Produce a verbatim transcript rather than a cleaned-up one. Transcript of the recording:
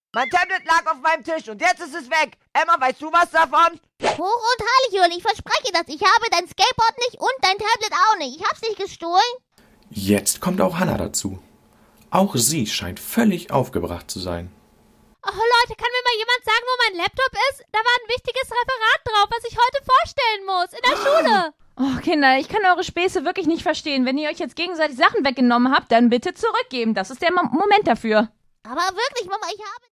Mein Tablet lag auf meinem Tisch und jetzt ist es weg. Emma, weißt du was davon? Hoch und heilig, Juli, ich verspreche das. Ich habe dein Skateboard nicht und dein Tablet auch nicht. Ich hab's nicht gestohlen. Jetzt kommt auch Hannah dazu. Auch sie scheint völlig aufgebracht zu sein. Oh Leute, kann mir mal jemand sagen, wo mein Laptop ist? Da war ein wichtiges Referat drauf, was ich heute vorstellen muss, in der Schule. Oh, Kinder, ich kann eure Späße wirklich nicht verstehen. Wenn ihr euch jetzt gegenseitig Sachen weggenommen habt, dann bitte zurückgeben. Das ist der Mo- Moment dafür. Aber wirklich, Mama, ich habe...